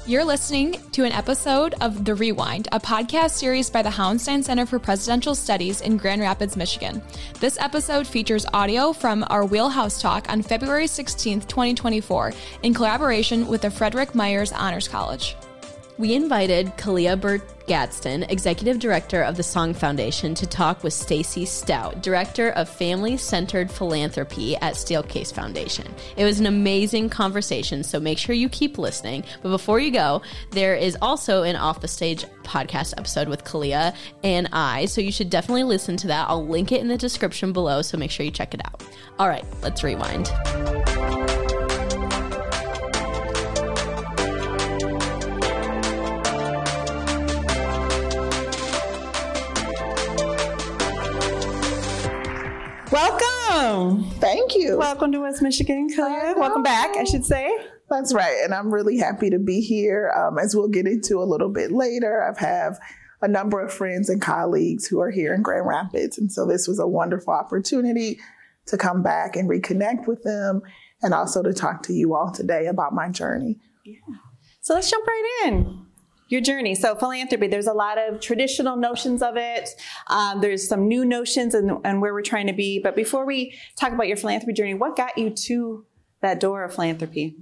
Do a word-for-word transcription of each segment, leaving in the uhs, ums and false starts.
You're listening to an episode of The Rewind, a podcast series by the Hauenstein Center for Presidential Studies in Grand Rapids, Michigan. This episode features audio from our Wheelhouse Talk on February sixteenth, twenty twenty-four, in collaboration with the Frederick Myers Honors College. We invited Kalia Burt-Gadsden, Executive Director of the Song Foundation, to talk with Stacy Stout, Director of Family-Centered Philanthropy at Steelcase Foundation. It was an amazing conversation, so make sure you keep listening. But before you go, there is also an Off the Stage podcast episode with Kalia and I, so you should definitely listen to that. I'll link it in the description below, so make sure you check it out. All right, let's rewind. Welcome. Thank you. Welcome to West Michigan, Kalia. Welcome back, I should say. That's right. And I'm really happy to be here. Um, as we'll get into a little bit later, I've have a number of friends and colleagues who are here in Grand Rapids. And so this was a wonderful opportunity to come back and reconnect with them and also to talk to you all today about my journey. Yeah. So let's jump right in. Your journey. So philanthropy, there's a lot of traditional notions of it. Um, there's some new notions and, and where we're trying to be. But before we talk about your philanthropy journey, what got you to that door of philanthropy?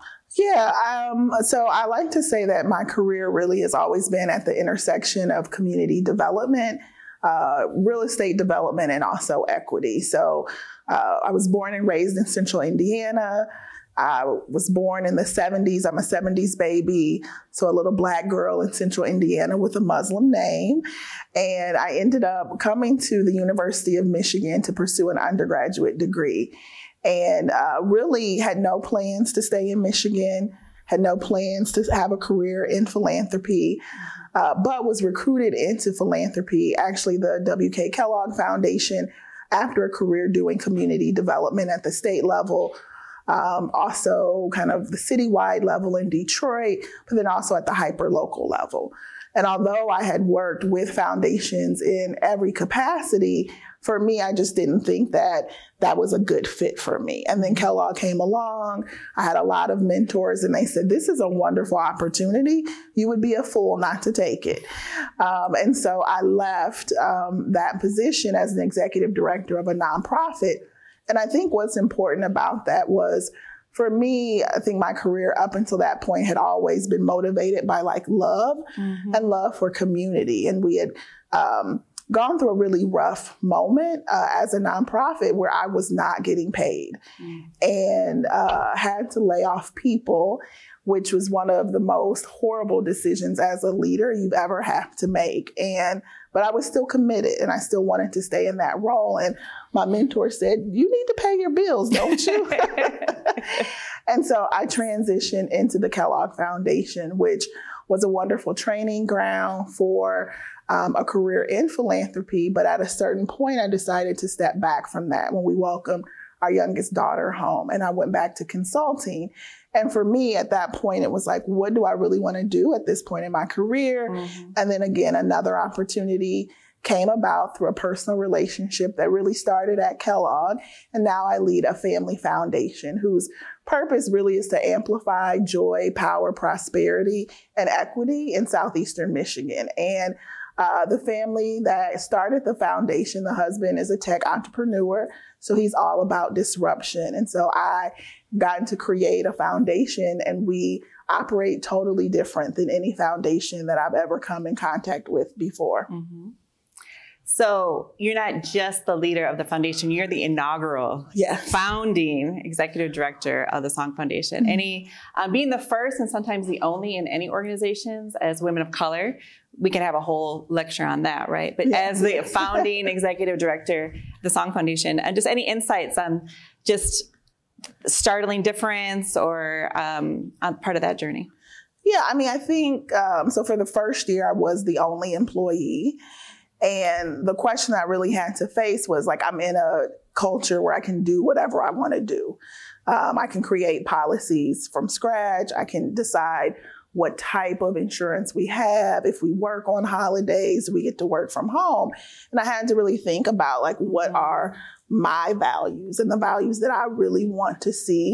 Yeah, um, so I like to say that my career really has always been at the intersection of community development, uh, real estate development, and also equity. So uh, I was born and raised in Central Indiana. I was born in the seventies. I'm a seventies baby, so a little Black girl in Central Indiana with a Muslim name. And I ended up coming to the University of Michigan to pursue an undergraduate degree. And uh, really had no plans to stay in Michigan, had no plans to have a career in philanthropy, uh, but was recruited into philanthropy, actually the W K Kellogg Foundation, after a career doing community development at the state level. Um, also kind of the citywide level in Detroit, but then also at the hyper-local level. And although I had worked with foundations in every capacity, for me, I just didn't think that that was a good fit for me. And then Kellogg came along. I had a lot of mentors, and they said, this is a wonderful opportunity. You would be a fool not to take it. Um, and so I left um, that position as an executive director of a nonprofit. And I think what's important about that was, for me, I think my career up until that point had always been motivated by like love mm-hmm. and love for community. And we had um, gone through a really rough moment uh, as a nonprofit where I was not getting paid mm. and uh, had to lay off people, which was one of the most horrible decisions as a leader you've ever have to make. And but I was still committed and I still wanted to stay in that role. And my mentor said, you need to pay your bills, don't you? And so I transitioned into the Kellogg Foundation, which was a wonderful training ground for um, a career in philanthropy. But at a certain point, I decided to step back from that when we welcomed our youngest daughter home. And I went back to consulting. And for me, at that point, it was like, what do I really want to do at this point in my career? Mm-hmm. And then again, another opportunity came about through a personal relationship that really started at Kellogg. And now I lead a family foundation whose purpose really is to amplify joy, power, prosperity, and equity in Southeastern Michigan. And Uh, the family that started the foundation, the husband is a tech entrepreneur, so he's all about disruption. And so I got to create a foundation, and we operate totally different than any foundation that I've ever come in contact with before. Mm-hmm. So you're not just the leader of the foundation, you're the inaugural yes. founding executive director of the Song Foundation. Mm-hmm. Any, um, being the first and sometimes the only in any organizations as women of color, we can have a whole lecture on that, right? But yes. as the founding executive director of the Song Foundation, and just any insights on just startling difference or um, on part of that journey? Yeah, I mean, I think, um, so for the first year, I was the only employee. And the question I really had to face was like, I'm in a culture where I can do whatever I want to do. Um, I can create policies from scratch. I can decide what type of insurance we have. If we work on holidays, we get to work from home. And I had to really think about like, what are my values and the values that I really want to see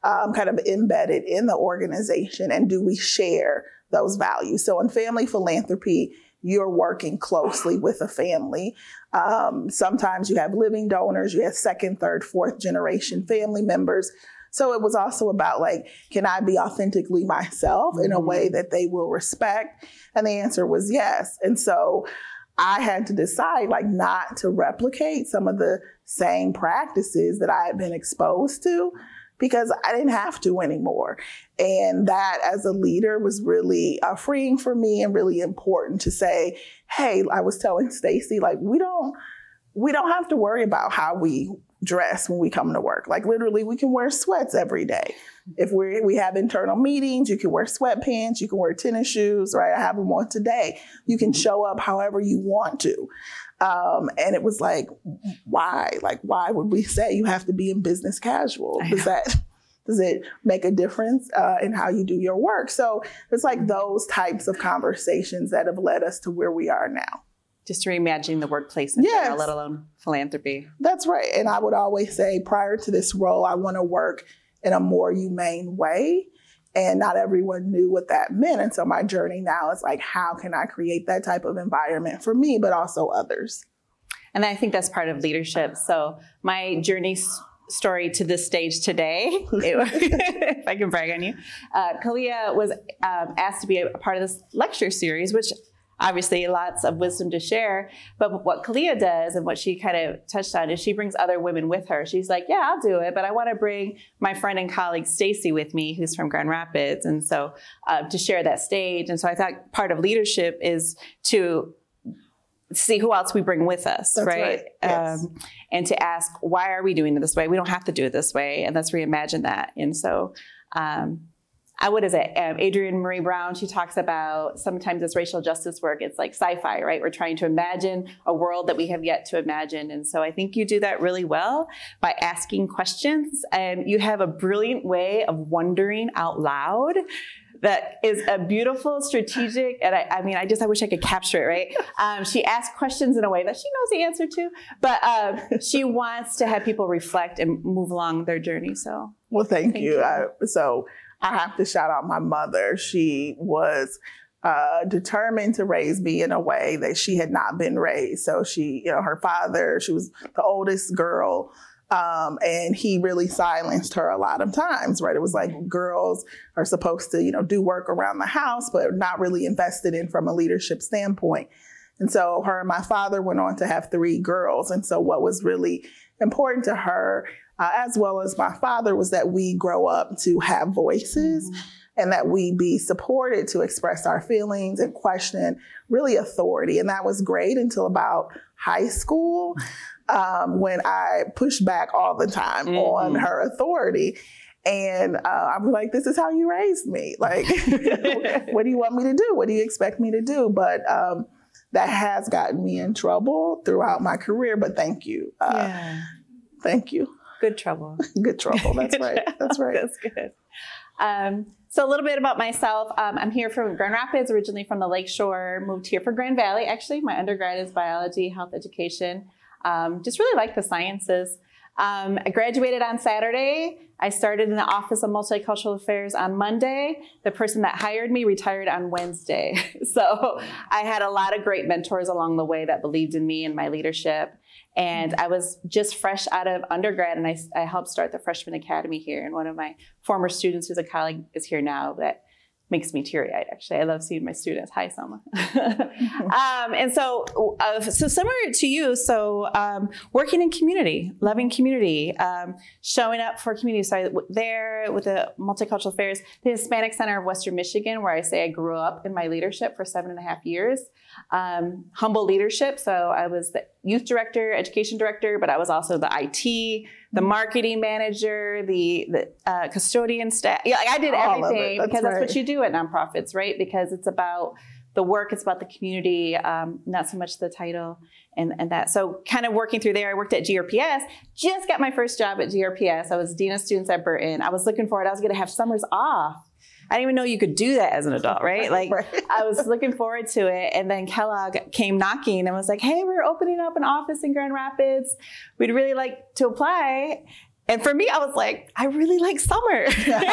um, kind of embedded in the organization, and do we share those values? So in family philanthropy, you're working closely with a family. Um, sometimes you have living donors, you have second, third, fourth generation family members. So it was also about like, can I be authentically myself in a way that they will respect? And the answer was yes. And so I had to decide like not to replicate some of the same practices that I had been exposed to, because I didn't have to anymore. And that as a leader was really uh, freeing for me and really important to say, hey, I was telling Stacey, like, we don't, we don't have to worry about how we dress when we come to work. Like literally we can wear sweats every day. If we we have internal meetings, you can wear sweatpants, you can wear tennis shoes, right? I have them on today. You can show up however you want to. Um, and it was like, why? Like, why would we say you have to be in business casual? Does that, does it make a difference uh, in how you do your work? So it's like those types of conversations that have led us to where we are now. Just reimagining the workplace in Yes. general, let alone philanthropy. That's right. And I would always say prior to this role, I want to work in a more humane way. And not everyone knew what that meant. And so my journey now is like, how can I create that type of environment for me, but also others? And I think that's part of leadership. So my journey s- story to this stage today, it, if I can brag on you, uh, Kalia was um, asked to be a part of this lecture series, which obviously lots of wisdom to share. But what Kalia does and what she kind of touched on is she brings other women with her. She's like, yeah, I'll do it, but I want to bring my friend and colleague Stacey with me, who's from Grand Rapids. And so uh, to share that stage. And so I thought part of leadership is to see who else we bring with us, That's right? right. Yes. Um, and to ask, why are we doing it this way? We don't have to do it this way. And let's reimagine that. And so um, I, what is it? Um, Adrienne Marie Brown, she talks about sometimes this racial justice work, it's like sci-fi, right? We're trying to imagine a world that we have yet to imagine. And so I think you do that really well by asking questions. And you have a brilliant way of wondering out loud that is a beautiful, strategic, and I, I mean, I just, I wish I could capture it, right? Um, she asks questions in a way that she knows the answer to, but um, she wants to have people reflect and move along their journey, so. Well, thank, Thank you. you. I, so I have to shout out my mother. She was uh, determined to raise me in a way that she had not been raised. So she, you know, her father, she was the oldest girl. Um, and he really silenced her a lot of times, right? It was like girls are supposed to, you know, do work around the house, but not really invested in from a leadership standpoint. And so her and my father went on to have three girls. And so what was really important to her, uh, as well as my father, was that we grow up to have voices mm-hmm. and that we be supported to express our feelings and question really authority. And that was great until about high school. Um, when I pushed back all the time mm-hmm. on her authority. And uh, I'm like, this is how you raised me. Like, what do you want me to do? What do you expect me to do? But um, that has gotten me in trouble throughout my career. But thank you. Uh, yeah. Thank you. Good trouble. Good trouble. That's right. That's right. That's good. Um, so a little bit about myself. Um, I'm here from Grand Rapids, originally from the Lakeshore, moved here for Grand Valley. Actually, my undergrad is biology, health education. Um, just really like the sciences. Um, I graduated on Saturday. I started in the Office of Multicultural Affairs on Monday. The person that hired me retired on Wednesday. So I had a lot of great mentors along the way that believed in me and my leadership. And I was just fresh out of undergrad, and I, I helped start the Freshman Academy here. And one of my former students, who's a colleague, is here now, but makes me teary-eyed, actually. I love seeing my students. Hi, Selma. um, and so, uh, so similar to you, so um, working in community, loving community, um, showing up for community. So I, there with the Multicultural Affairs, the Hispanic Center of Western Michigan, where I say I grew up in my leadership for seven and a half years. Um, humble leadership. So I was the youth director, education director, but I was also the I T, the marketing manager, the, the uh, custodian staff. Yeah, like I did All everything that's because right. that's what you do at nonprofits, right? Because it's about the work, it's about the community, um, not so much the title and, and that. So kind of working through there, I worked at G R P S, just got my first job at G R P S. I was Dean of Students at Burton. I was looking forward, I was gonna have summers off. I didn't even know you could do that as an adult, right? Like right. I was looking forward to it. And then Kellogg came knocking and was like, hey, we're opening up an office in Grand Rapids. We'd really like to apply. And for me, I was like, I really like summer.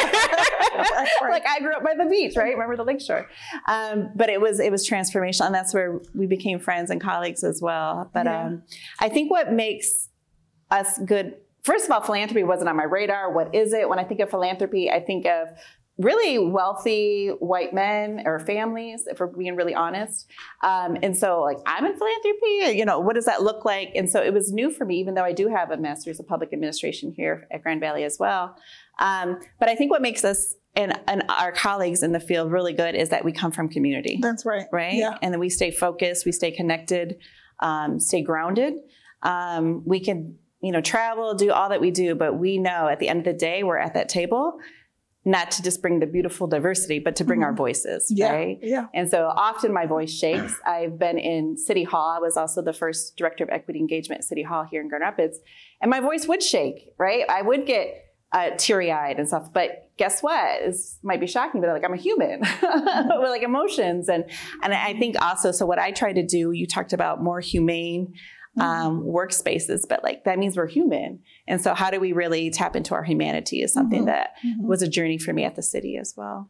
Like I grew up by the beach, right? Remember the lakeshore. Um, but it was it was transformational, and that's where we became friends and colleagues as well. But yeah. um, I think what makes us good, first of all, philanthropy wasn't on my radar. What is it? When I think of philanthropy, I think of really wealthy white men or families, if we're being really honest. Um, and so like, I'm in philanthropy, you know, what does that look like? And so it was new for me, even though I do have a master's of public administration here at Grand Valley as well. Um, but I think what makes us and, and our colleagues in the field really good is that we come from community. That's right. Right? Yeah. And then we stay focused, we stay connected, um, stay grounded. Um, we can, you know, travel, do all that we do, but we know at the end of the day, we're at that table not to just bring the beautiful diversity, but to bring mm-hmm. our voices, yeah, right? Yeah. And so often my voice shakes. I've been in City Hall. I was also the first director of equity engagement at City Hall here in Grand Rapids. And my voice would shake, right? I would get uh, teary-eyed and stuff. But guess what? This might be shocking, but like I'm a human with like emotions. And, and I think also, so what I try to do, you talked about more humane um, mm-hmm. workspaces, but like that means we're human. And so how do we really tap into our humanity is something mm-hmm. that mm-hmm. was a journey for me at the city as well.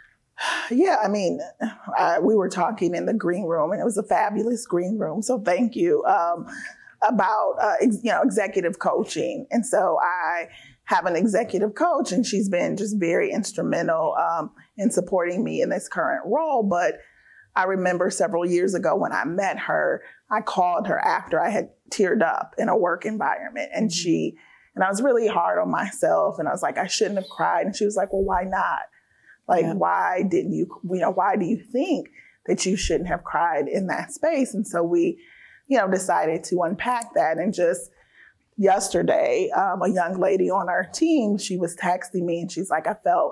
Yeah, I mean, I, we were talking in the green room, and it was a fabulous green room. So thank you um, about, uh, ex- you know, executive coaching. And so I have an executive coach, and she's been just very instrumental um, in supporting me in this current role. But I remember several years ago when I met her, I called her after I had teared up in a work environment, and mm-hmm. she, and I was really hard on myself, and I was like, I shouldn't have cried. And she was like, well, why not? Like, yeah. why didn't you, you know, why do you think that you shouldn't have cried in that space? And so we, you know, decided to unpack that. And just yesterday, um, a young lady on our team, she was texting me, and she's like, I felt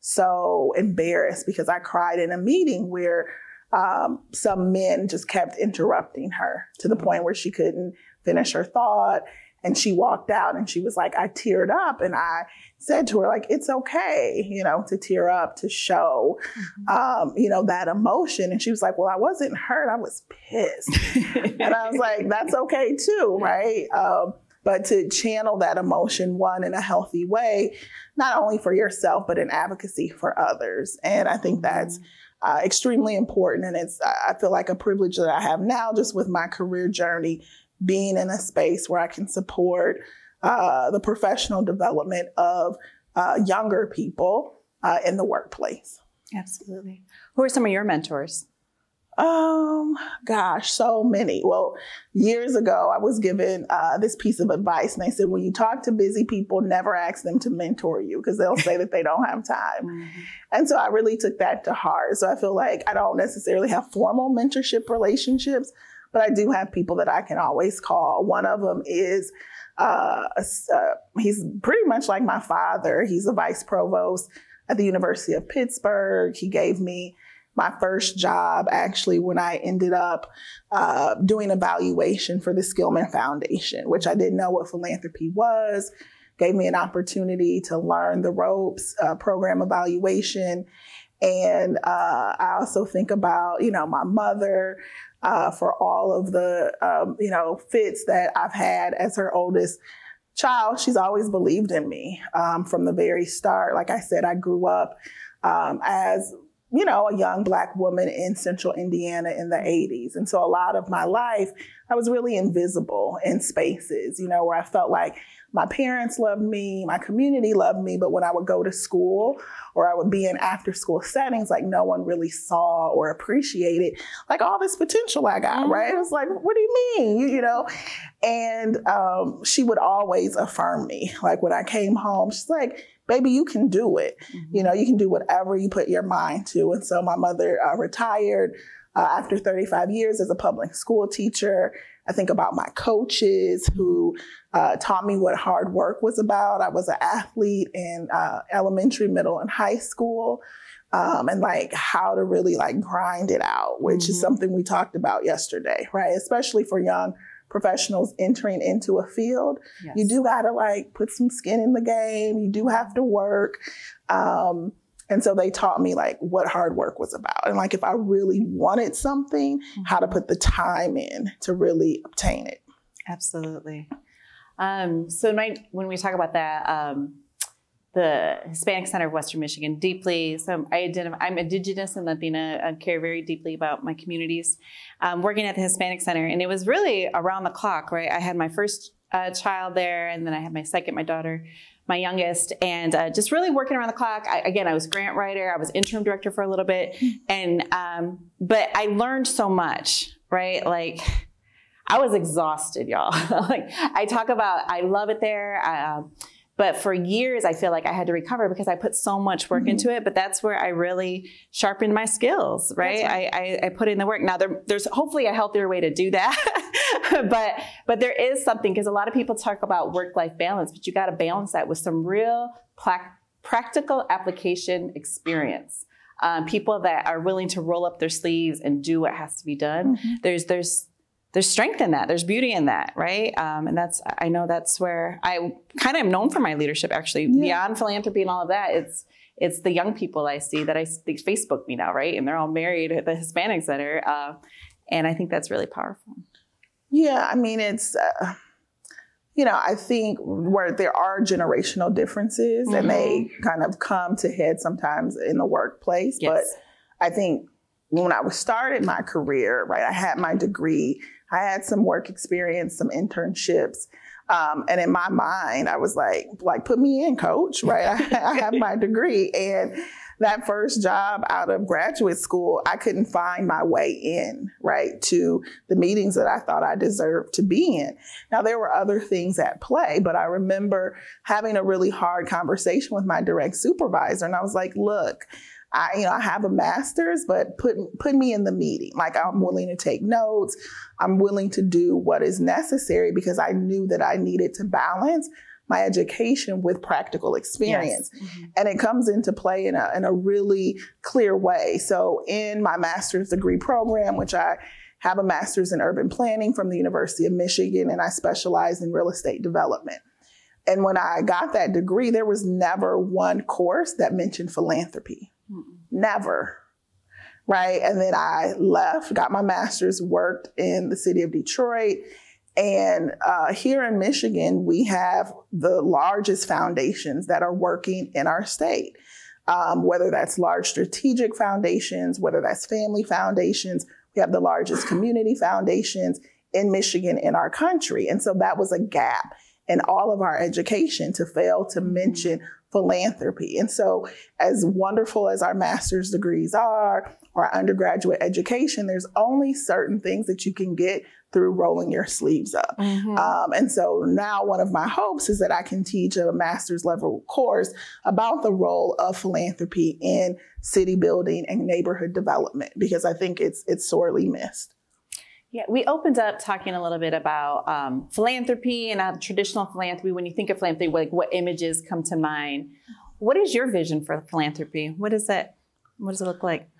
so embarrassed because I cried in a meeting where um, some men just kept interrupting her to the point where she couldn't finish her thought. And she walked out, and she was like, I teared up. And I said to her, like, it's okay, you know, to tear up, to show, mm-hmm. um, you know, that emotion. And she was like, well, I wasn't hurt. I was pissed. And I was like, that's okay too, right? Um, but to channel that emotion, one, in a healthy way, not only for yourself, but in advocacy for others. And I think that's uh, extremely important. And it's, I feel like a privilege that I have now just with my career journey, being in a space where I can support uh, the professional development of uh, younger people uh, in the workplace. Absolutely. Who are some of your mentors? Um, gosh, so many. Well, years ago, I was given uh, this piece of advice, and they said, when you talk to busy people, never ask them to mentor you because they'll say that they don't have time. Mm-hmm. And so I really took that to heart. So I feel like I don't necessarily have formal mentorship relationships, but I do have people that I can always call. One of them is, uh, uh, he's pretty much like my father. He's a vice provost at the University of Pittsburgh. He gave me my first job, actually, when I ended up uh, doing evaluation for the Skillman Foundation, which I didn't know what philanthropy was. Gave me an opportunity to learn the ropes, uh, program evaluation. And uh, I also think about, you know, my mother, Uh, for all of the, um, you know, fits that I've had as her oldest child. She's always believed in me um, from the very start. Like I said, I grew up um, as, you know, a young Black woman in central Indiana in the eighties. And so a lot of my life, I was really invisible in spaces, you know, where I felt like my parents loved me, my community loved me, but when I would go to school or I would be in after school settings, like no one really saw or appreciated like all this potential I got, mm-hmm. right? It was like, what do you mean? You, you know? And um, she would always affirm me. Like when I came home, she's like, baby, you can do it. Mm-hmm. You know, you can do whatever you put your mind to. And so my mother uh, retired uh, after thirty-five years as a public school teacher. I think about my coaches who uh, taught me what hard work was about. I was an athlete in uh, elementary, middle, and high school, um, and like how to really like grind it out, which mm-hmm. is something we talked about yesterday, right? Especially for young professionals entering into a field. Yes. You do got to like put some skin in the game. You do have to work. Um, And so they taught me like what hard work was about. And like if I really wanted something, mm-hmm. how to put the time in to really obtain it. Absolutely. Um, so my, when we talk about that, um, the Hispanic Center of Western Michigan, deeply, so I identify, I'm Indigenous and Latina. I care very deeply about my communities. Um, working at the Hispanic Center, and it was really around the clock, right? I had my first uh, child there, and then I had my second, my daughter, my youngest, and uh, just really working around the clock. I, again, I was grant writer, I was interim director for a little bit, and um, but I learned so much, right? Like, I was exhausted, y'all. Like, I talk about, I love it there. Um, But for years, I feel like I had to recover because I put so much work mm-hmm. into it. But that's where I really sharpened my skills, right? right. I, I, I put in the work. Now, there, there's hopefully a healthier way to do that. but but there is something, because a lot of people talk about work-life balance, but you got to balance that with some real pla- practical application experience. Um, people that are willing to roll up their sleeves and do what has to be done. Mm-hmm. There's there's There's strength in that. There's beauty in that, right? Um, and that's, I know that's where I kind of am known for my leadership, actually. Yeah. Beyond philanthropy and all of that, it's it's the young people I see that I they Facebook me now, right? And they're all married at the Hispanic Center. Uh, and I think that's really powerful. Yeah, I mean, it's, uh, you know, I think where there are generational differences mm-hmm. and they kind of come to head sometimes in the workplace. Yes. But I think when I started my career, right, I had my degree, I had some work experience, some internships. Um, and in my mind, I was like, like, put me in, coach, right? I, I have my degree. And that first job out of graduate school, I couldn't find my way in, right, to the meetings that I thought I deserved to be in. Now, there were other things at play, but I remember having a really hard conversation with my direct supervisor. And I was like, look, I, you know, I have a master's, but put, put me in the meeting. Like, I'm willing to take notes. I'm willing to do what is necessary because I knew that I needed to balance my education with practical experience. Yes. Mm-hmm. And it comes into play in a, in a really clear way. So in my master's degree program, which I have a master's in urban planning from the University of Michigan, and I specialize in real estate development. And when I got that degree, there was never one course that mentioned philanthropy. Mm-mm. Never. Right. And then I left, got my master's, worked in the city of Detroit. And uh, here in Michigan, we have the largest foundations that are working in our state, um, whether that's large strategic foundations, whether that's family foundations. We have the largest community foundations in Michigan in our country. And so that was a gap in all of our education to fail to mention philanthropy. And so as wonderful as our master's degrees are, or our undergraduate education, there's only certain things that you can get through rolling your sleeves up. Mm-hmm. Um, and so now one of my hopes is that I can teach a master's level course about the role of philanthropy in city building and neighborhood development, because I think it's it's sorely missed. Yeah, we opened up talking a little bit about um, philanthropy and uh, traditional philanthropy. When you think of philanthropy, like what images come to mind? What is your vision for philanthropy? What is it? What does it look like?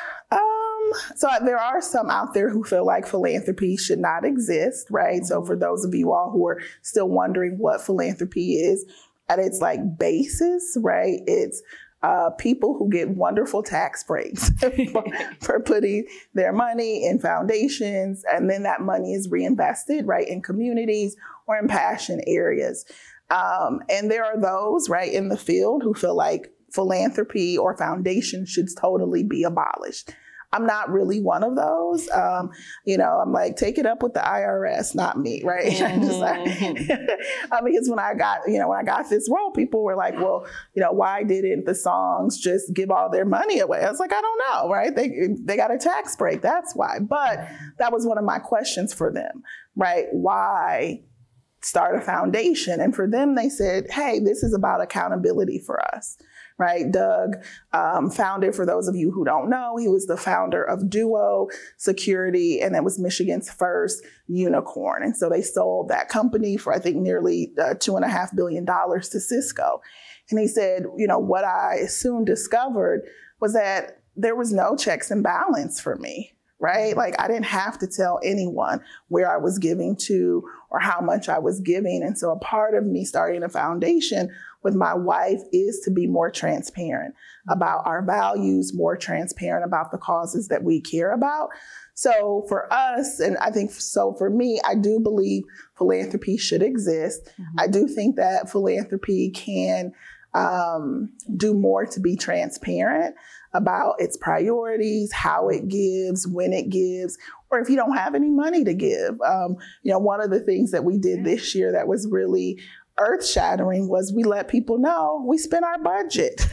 Um, so there are some out there who feel like philanthropy should not exist, right? Mm-hmm. So for those of you all who are still wondering what philanthropy is, at its like basis, right? It's Uh, people who get wonderful tax breaks for, for putting their money in foundations, and then that money is reinvested, right, in communities or in passion areas. Um, and there are those, right, in the field who feel like philanthropy or foundation should totally be abolished. I'm not really one of those. Um, you know, I'm like, take it up with the I R S, not me, right? Mm-hmm. Just like, uh, because when I got, you know, when I got this role, people were like, well, you know, why didn't the songs just give all their money away? I was like, I don't know, right? They they got a tax break, that's why. But that was one of my questions for them, right? Why start a foundation? And for them, they said, hey, this is about accountability for us. Right, Doug um, founded, for those of you who don't know, he was the founder of Duo Security, and it was Michigan's first unicorn. And so they sold that company for, I think, nearly uh, two and a half billion dollars to Cisco. And he said, you know, what I soon discovered was that there was no checks and balance for me. Right? Like, I didn't have to tell anyone where I was giving to or how much I was giving. And so a part of me starting a foundation with my wife is to be more transparent about our values, more transparent about the causes that we care about. So for us, and I think so for me, I do believe philanthropy should exist. Mm-hmm. I do think that philanthropy can um, do more to be transparent about its priorities, how it gives, when it gives, or if you don't have any money to give. Um, you know, one of the things that we did this year that was really earth-shattering was we let people know we spent our budget.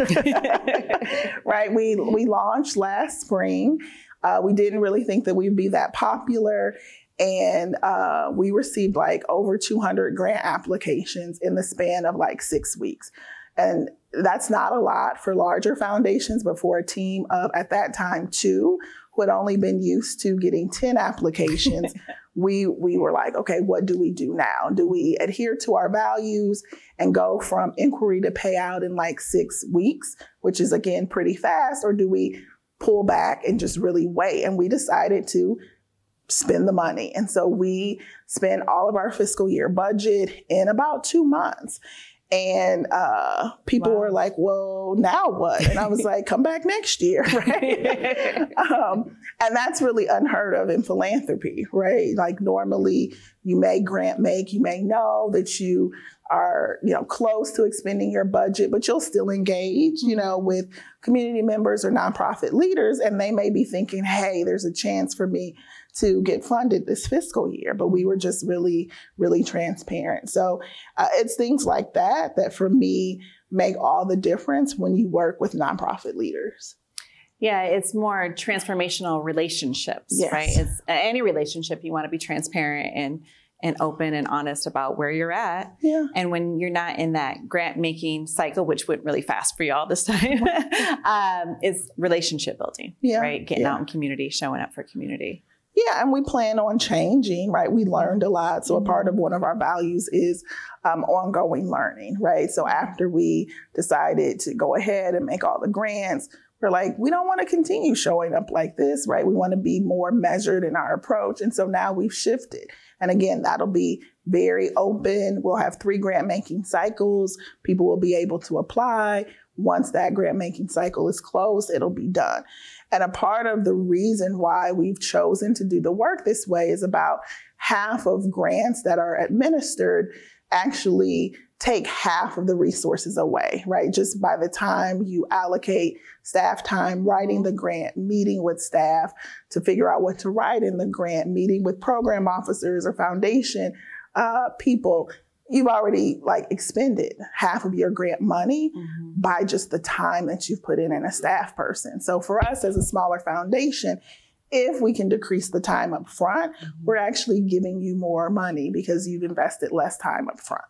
Right? We we launched last spring. Uh, we didn't really think that we'd be that popular. And uh, we received like over two hundred grant applications in the span of like six weeks. And that's not a lot for larger foundations, but for a team of, at that time, two, who had only been used to getting ten applications, we we were like, okay, what do we do now? Do we adhere to our values and go from inquiry to payout in like six weeks, which is, again, pretty fast, or do we pull back and just really wait? And we decided to spend the money. And so we spent all of our fiscal year budget in about two months. And uh, people wow. were like, well, now what? And I was like, come back next year, right? um, and that's really unheard of in philanthropy, right? Like normally you may grant make, you may know that you are, you know, close to expending your budget, but you'll still engage, you know, with community members or nonprofit leaders. And they may be thinking, hey, there's a chance for me to get funded this fiscal year, but we were just really, really transparent. So uh, it's things like that that for me make all the difference when you work with nonprofit leaders. Yeah, it's more transformational relationships, yes. right? It's any relationship you want to be transparent and and open and honest about where you're at. Yeah. And when you're not in that grant making cycle, which went really fast for y'all this time, um, is relationship building, yeah. right? Getting yeah. out in community, showing up for community. Yeah, and we plan on changing, right? We learned a lot. So a part of one of our values is um, ongoing learning, right? So after we decided to go ahead and make all the grants, we're like, we don't want to continue showing up like this, right? We want to be more measured in our approach. And so now we've shifted. And again, that'll be very open. We'll have three grant making cycles. People will be able to apply. Once that grant making cycle is closed, it'll be done. And a part of the reason why we've chosen to do the work this way is about half of grants that are administered actually take half of the resources away, right? Just by the time you allocate staff time writing the grant, meeting with staff to figure out what to write in the grant, meeting with program officers or foundation uh, people, you've already like expended half of your grant money mm-hmm. by just the time that you've put in in a staff person. So for us as a smaller foundation, if we can decrease the time up front, mm-hmm. we're actually giving you more money because you've invested less time up front.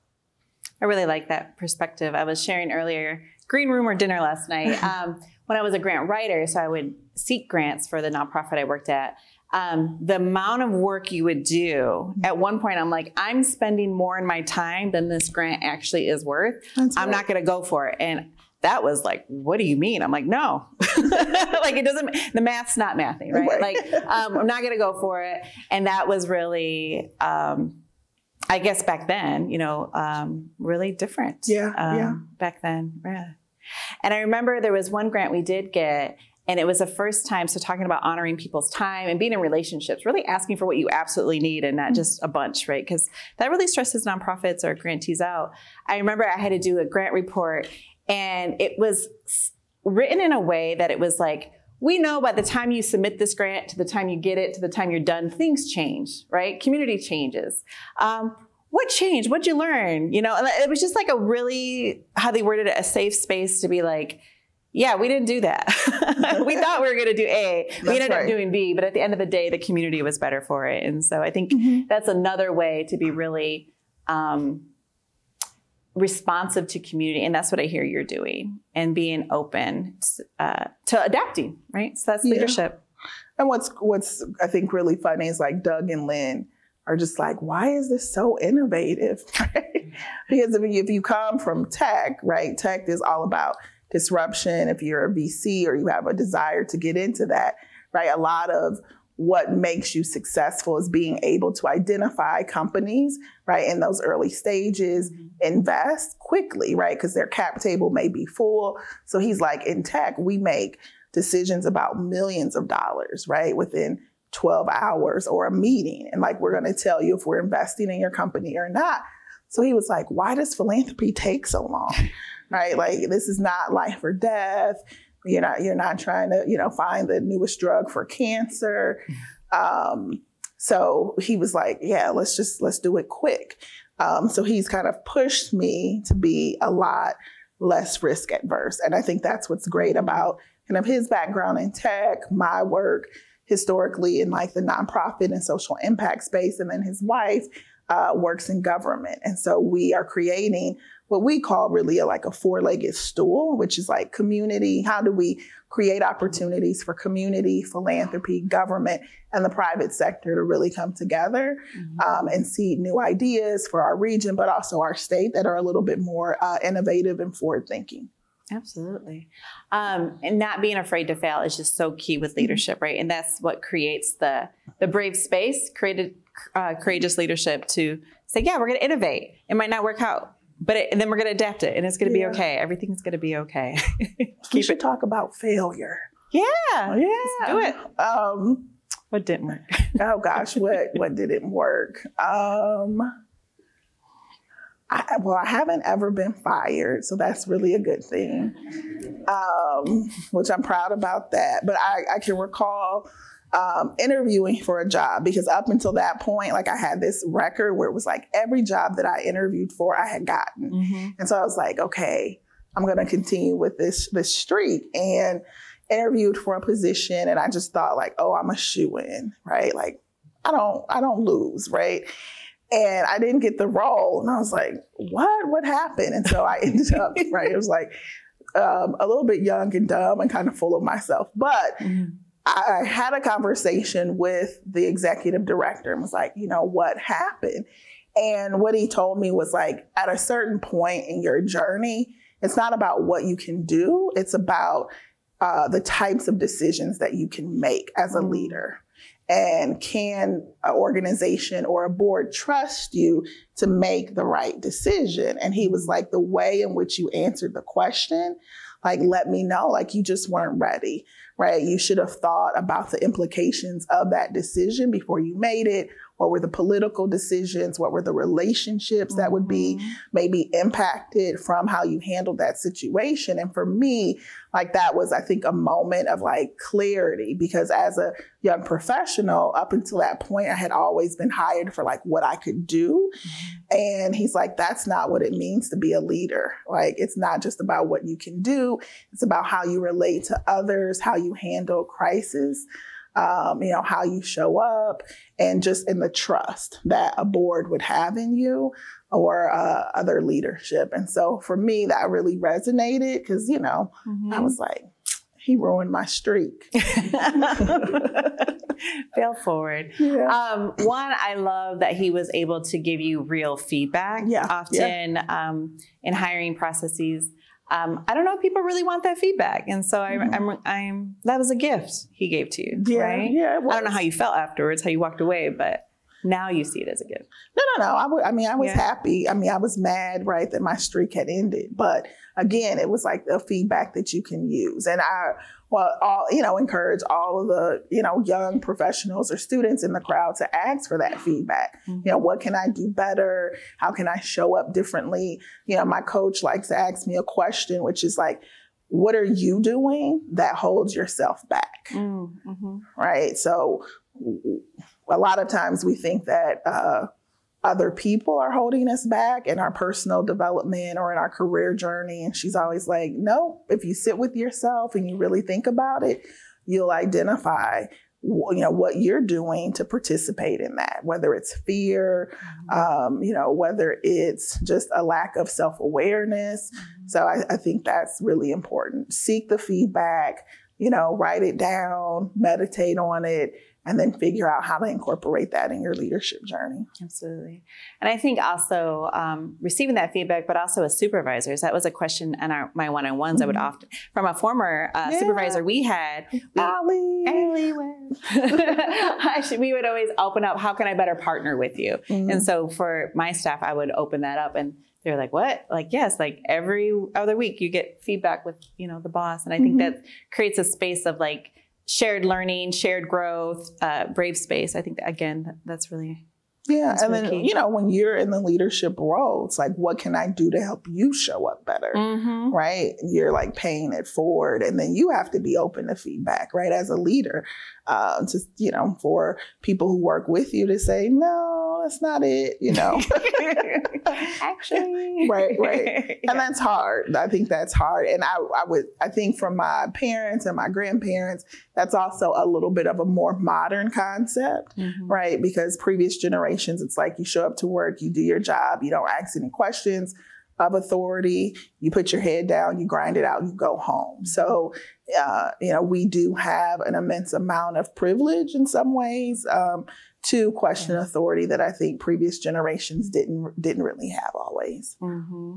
I really like that perspective. I was sharing earlier, green room or dinner last night. Um, when I was a grant writer, so I would seek grants for the nonprofit I worked at. Um, the amount of work you would do, at one point I'm like, I'm spending more in my time than this grant actually is worth. That's I'm right. not going to go for it. And that was like, what do you mean? I'm like, no, like it doesn't, the math's not mathing, right? right. Like um, I'm not going to go for it. And that was really, um, I guess back then, you know, um, really different. Yeah, um, yeah. Back then, yeah. And I remember there was one grant we did get, and it was the first time, so talking about honoring people's time and being in relationships, really asking for what you absolutely need and not just a bunch, right? Because that really stresses nonprofits or grantees out. I remember I had to do a grant report, and it was written in a way that it was like, we know by the time you submit this grant to the time you get it to the time you're done, things change, right? Community changes. Um, what changed? What'd you learn? You know, it was just like a really, how they worded it, a safe space to be like, yeah, we didn't do that. We thought we were going to do A. That's we ended right. up doing B, but at the end of the day, the community was better for it. And so I think mm-hmm. that's another way to be really um, responsive to community. And that's what I hear you're doing, and being open uh, to adapting, right? So that's leadership. Yeah. And what's, what's I think really funny is like Doug and Lynn are just like, why is this so innovative? Right? Because if you, if you come from tech, right? Tech is all about disruption. If you're a V C or you have a desire to get into that, right? A lot of what makes you successful is being able to identify companies, right, in those early stages, mm-hmm. invest quickly, right, because their cap table may be full. So he's like, in tech, we make decisions about millions of dollars, right, within twelve hours or a meeting. And like, we're going to tell you if we're investing in your company or not. So he was like, why does philanthropy take so long, right? Like, this is not life or death. You're not, you're not trying to, you know, find the newest drug for cancer. Um, so he was like, yeah, let's just, let's do it quick. Um, so he's kind of pushed me to be a lot less risk adverse. And I think that's what's great about kind of his background in tech, my work historically in like the nonprofit and social impact space. And then his wife uh, works in government. And so we are creating what we call really a, like a four-legged stool, which is like community. How do we create opportunities for community, philanthropy, government, and the private sector to really come together mm-hmm. um, and seed new ideas for our region, but also our state that are a little bit more uh, innovative and forward-thinking. Absolutely. Um, and not being afraid to fail is just so key with leadership, right? And that's what creates the the brave space, created uh, courageous leadership to say, yeah, we're going to innovate. It might not work out, but it, and then we're going to adapt it, and it's going to yeah. be okay. Everything's going to be okay. We should it. talk about failure. Yeah, yeah, let's do it. Um, what didn't work? oh gosh, what what didn't work? Um, I, well, I haven't ever been fired, so that's really a good thing, um, which I'm proud about that. But I, I can recall um, interviewing for a job, because up until that point, like I had this record where it was like every job that I interviewed for, I had gotten. Mm-hmm. And so I was like, okay, I'm going to continue with this, this streak, and interviewed for a position. And I just thought like, oh, I'm a shoo-in, right? Like I don't, I don't lose, right? And I didn't get the role. And I was like, what? What happened? And so I ended up, right, it was like um, a little bit young and dumb and kind of full of myself. But mm-hmm. I had a conversation with the executive director and was like, you know, what happened? And what he told me was like, at a certain point in your journey, it's not about what you can do. It's about uh, the types of decisions that you can make as a mm-hmm. leader. And can an organization or a board trust you to make the right decision? And he was like, the way in which you answered the question, like, let me know, like you just weren't ready, right? You should have thought about the implications of that decision before you made it. What were the political decisions? What were the relationships that would be maybe impacted from how you handled that situation? And for me, like that was, I think, a moment of like clarity, because as a young professional, up until that point, I had always been hired for like what I could do. Mm-hmm. And he's like, that's not what it means to be a leader. Like, it's not just about what you can do. It's about how you relate to others, how you handle crisis. Um, you know, how you show up, and just in the trust that a board would have in you or uh, other leadership. And so for me, that really resonated because, you know, mm-hmm. I was like, he ruined my streak. Fail forward. Yeah. Um, one, I love that he was able to give you real feedback. Yeah. Often yeah. Um, in hiring processes. Um, I don't know if people really want that feedback. And so I, mm-hmm. I'm, I'm, that was a gift he gave to you, yeah, right? Yeah, I don't know how you felt afterwards, how you walked away, but now you see it as a gift. No, no, no. I, w- I mean, I was yeah. happy. I mean, I was mad, right, that my streak had ended. But again, it was like the feedback that you can use. And I, well, all, you know, encourage all of the, you know, young professionals or students in the crowd to ask for that feedback. Mm-hmm. You know, what can I do better? How can I show up differently? You know, my coach likes to ask me a question, which is like, what are you doing that holds yourself back? Mm-hmm. Right. So a lot of times we think that uh, other people are holding us back in our personal development or in our career journey. And she's always like, no, if you sit with yourself and you really think about it, you'll identify, you know, what you're doing to participate in that, whether it's fear, mm-hmm. um, you know, whether it's just a lack of self-awareness. Mm-hmm. So I, I think that's really important. Seek the feedback, you know, write it down, meditate on it, and then figure out how to incorporate that in your leadership journey. Absolutely. And I think also um, receiving that feedback, but also as supervisors, that was a question in our, my one-on-ones mm-hmm. I would often, from a former uh, yeah. supervisor we had. Allie. Allie Actually, we would always open up, how can I better partner with you? Mm-hmm. And so for my staff, I would open that up, and they're like, what? Like, yes, like every other week you get feedback with, you know, the boss. And I think mm-hmm. that creates a space of like shared learning, shared growth, uh, brave space. I think, that, again, that's really Yeah. that's and really then, key. you know, when you're in the leadership role, it's like, what can I do to help you show up better? Mm-hmm. Right? You're like paying it forward. And then you have to be open to feedback, right? As a leader, uh, just, you know, for people who work with you to say, no, that's not it, you know. Actually. Right, right. Yeah. And that's hard. I think that's hard. And I, I would, I think from my parents and my grandparents, that's also a little bit of a more modern concept, mm-hmm. right? Because previous generations, it's like you show up to work, you do your job, you don't ask any questions of authority, you put your head down, you grind it out, you go home. So, uh, you know, we do have an immense amount of privilege in some ways, um, to question yeah. authority that I think previous generations didn't didn't really have always. Mm-hmm.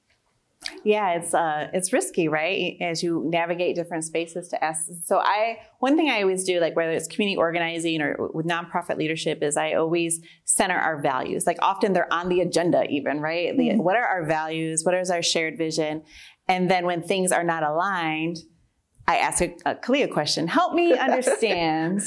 Yeah, it's uh, it's risky, right? As you navigate different spaces to ask. So I, one thing I always do, like whether it's community organizing or with nonprofit leadership, is I always center our values. Like often they're on the agenda even, right? Mm-hmm. The, what are our values? What is our shared vision? And then when things are not aligned, I ask a, a Kalia question. Help me understand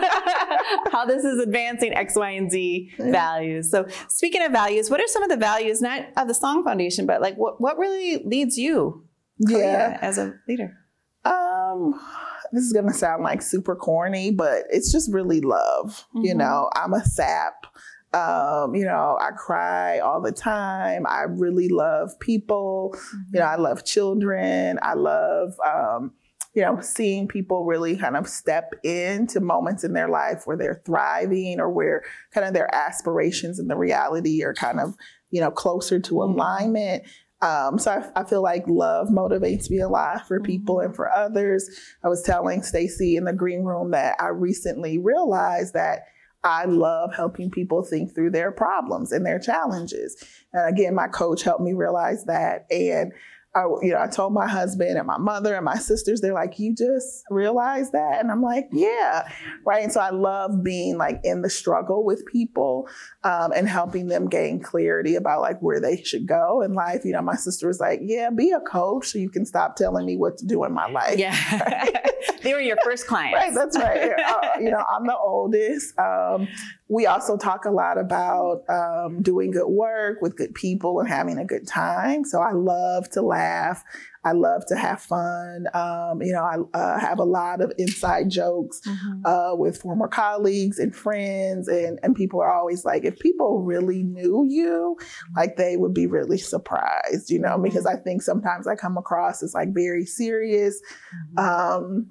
how this is advancing X, Y, and Z yeah. values. So speaking of values, what are some of the values, not of the Song Foundation, but like what, what really leads you, Kalia, yeah. as a leader? Um, this is going to sound like super corny, but it's just really love. Mm-hmm. You know, I'm a sap. Um, you know, I cry all the time. I really love people. Mm-hmm. You know, I love children. I love, um, you know, seeing people really kind of step into moments in their life where they're thriving or where kind of their aspirations and the reality are kind of, you know, closer to mm-hmm. alignment. Um, so I, I feel like love motivates me a lot for people mm-hmm. and for others. I was telling Stacey in the green room that I recently realized that I love helping people think through their problems and their challenges. And again, my coach helped me realize that. And I, you know, I told my husband and my mother and my sisters, they're like, you just realized that? And I'm like, yeah. Right. And so I love being like in the struggle with people um, and helping them gain clarity about like where they should go in life. You know, my sister was like, yeah, be a coach so you can stop telling me what to do in my life. Yeah. They were your first clients. Right. That's right. uh, you know, I'm the oldest. Um, we also talk a lot about um, doing good work with good people and having a good time. So I love to laugh. I love to have fun. Um, you know, I uh, have a lot of inside jokes mm-hmm. uh, with former colleagues and friends. And, and people are always like, if people really knew you, like they would be really surprised, you know, mm-hmm. because I think sometimes I come across as like very serious. Mm-hmm. Um,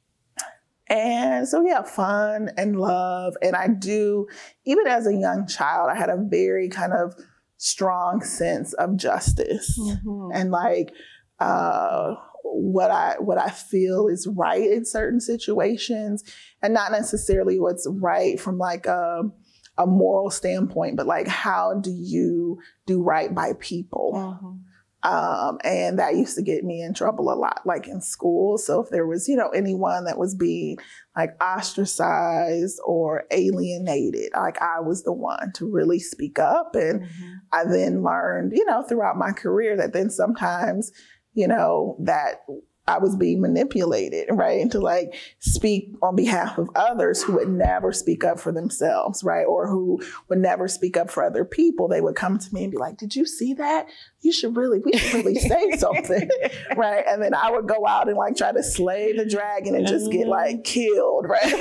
And so, yeah, fun and love. And I do, even as a young child, I had a very kind of strong sense of justice mm-hmm. and like uh, what I what I feel is right in certain situations, and not necessarily what's right from like a, a moral standpoint, but like how do you do right by people? Mm-hmm. Um, and that used to get me in trouble a lot, like in school. So if there was, you know, anyone that was being like ostracized or alienated, like I was the one to really speak up. And mm-hmm. I then learned, you know, throughout my career that then sometimes, you know, that I was being manipulated, right? And to like speak on behalf of others who would never speak up for themselves, right? Or who would never speak up for other people. They would come to me and be like, did you see that? You should really, we should really say something, right? And then I would go out and like try to slay the dragon and just get like killed, right?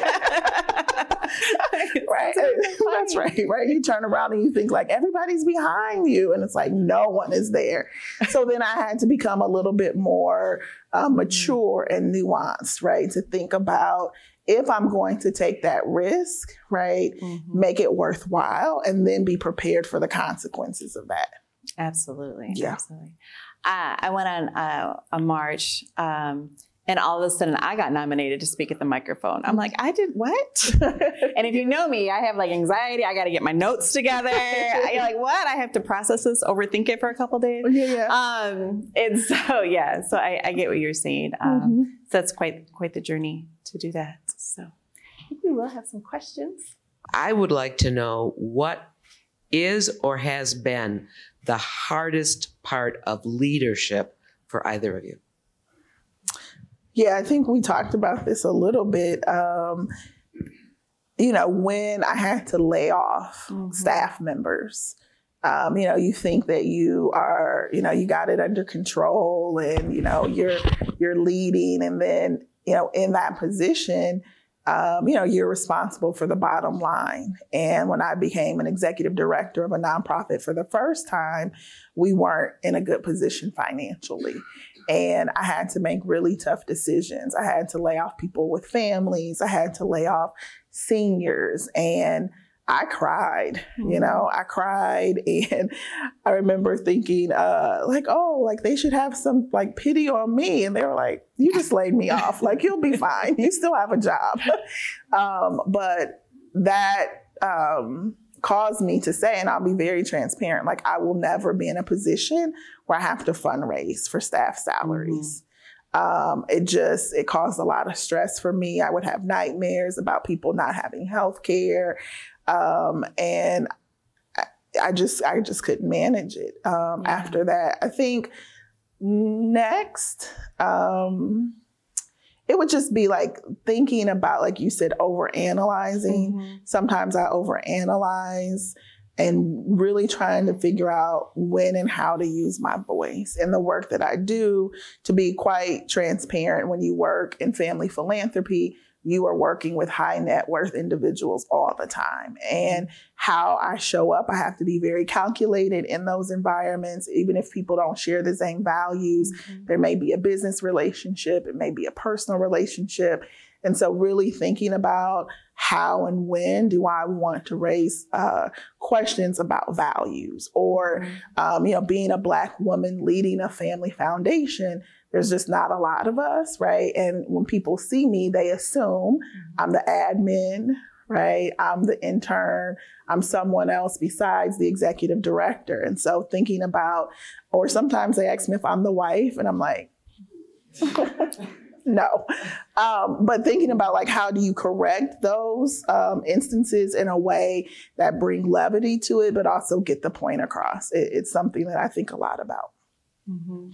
Right. That's right, right? You turn around and you think like everybody's behind you and it's like no one is there. So then I had to become a little bit more uh, mature and nuanced, right? To think about if I'm going to take that risk, right, mm-hmm. make it worthwhile and then be prepared for the consequences of that. Absolutely. Yeah. Absolutely. Uh, I went on uh, a march um, And all of a sudden I got nominated to speak at the microphone. I'm like, I did what? And if you know me, I have like anxiety. I got to get my notes together. You're like, what? I have to process this, overthink it for a couple of days. Yeah, yeah. Um, and so, yeah, so I, I get what you're saying. Um, mm-hmm. So that's quite, quite the journey to do that. So I think we will have some questions. I would like to know what is or has been the hardest part of leadership for either of you. Yeah, I think we talked about this a little bit. Um, you know, when I had to lay off mm-hmm. staff members, um, you know, you think that you are, you know, you got it under control and, you know, you're you're leading. And then, you know, in that position, um, you know, you're responsible for the bottom line. And when I became an executive director of a nonprofit for the first time, we weren't in a good position financially. And I had to make really tough decisions. I had to lay off people with families. I had to lay off seniors. And I cried, mm-hmm. you know, I cried. And I remember thinking uh, like, oh, like they should have some like pity on me. And they were like, you just laid me off. Like, you'll be fine. You still have a job. um, but that um, caused me to say, and I'll be very transparent, like I will never be in a position where I have to fundraise for staff salaries. Mm-hmm. Um, it just, it caused a lot of stress for me. I would have nightmares about people not having health care. Um, and I, I just, I just couldn't manage it. Um, yeah. After that, I think next, um, it would just be like thinking about, like you said, overanalyzing. Mm-hmm. Sometimes I overanalyze and really trying to figure out when and how to use my voice. And the work that I do, to be quite transparent, when you work in family philanthropy, you are working with high net worth individuals all the time. And how I show up, I have to be very calculated in those environments. Even if people don't share the same values, mm-hmm. there may be a business relationship, it may be a personal relationship. And so really thinking about how and when do I want to raise uh, questions about values, or, mm-hmm. um, you know, being a Black woman leading a family foundation, there's just not a lot of us, right? And when people see me, they assume mm-hmm. I'm the admin, right? I'm the intern. I'm someone else besides the executive director. And so thinking about, or sometimes they ask me if I'm the wife, and I'm like, no. Um, but thinking about like, how do you correct those um, instances in a way that bring levity to it, but also get the point across? It, it's something that I think a lot about. Mm-hmm.